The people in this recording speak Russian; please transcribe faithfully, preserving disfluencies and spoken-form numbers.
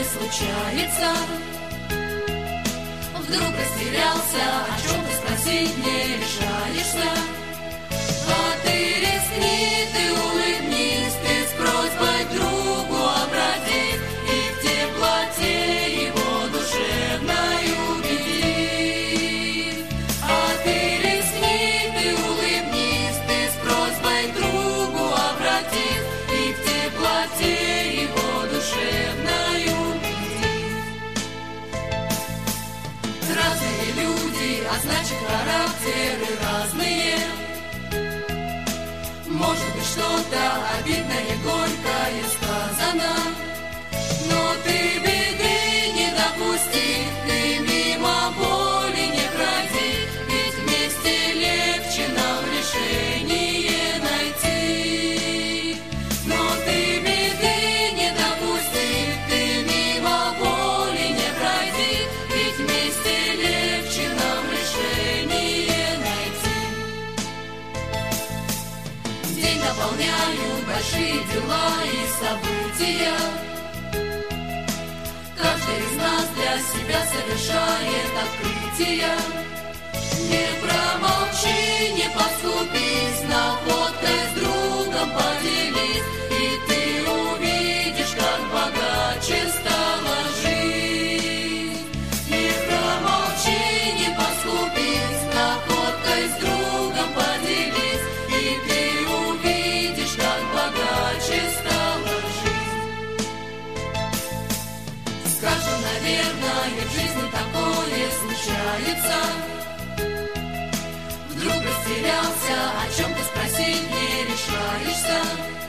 такое случается. Вдруг растерялся, о чем-то спросить не решаешься. А ты рискни, ты улыбнись, ты с просьбой к другу обратись, и в теплоте его душевной убедись. А ты рискни, ты улыбнись, ты с просьбой к другу обратись, и в теплоте его душевной убедись. Разные люди, а значит характеры разные. Может быть, что-то обидное, горькое сказано, но ты беды не допусти, ты мимо боли не пройди, ведь вместе легче нам решение найти. Но ты беды не допусти, ты мимо боли не пройди, ведь вместе легче нам решение найти. День наполняют большие дела и события. Каждый из нас для себя совершает открытия. Не промолчи, не поскупись, находкой с другом поделись, и ты увидишь, как богаче стала жизнь. Не промолчи, не поскупись, находкой с другом поделись, и ты увидишь, как богаче стала жизнь. Скажем, наверное, в жизни такое случается. Вдруг растерялся, о чем-то спросить не решаешься.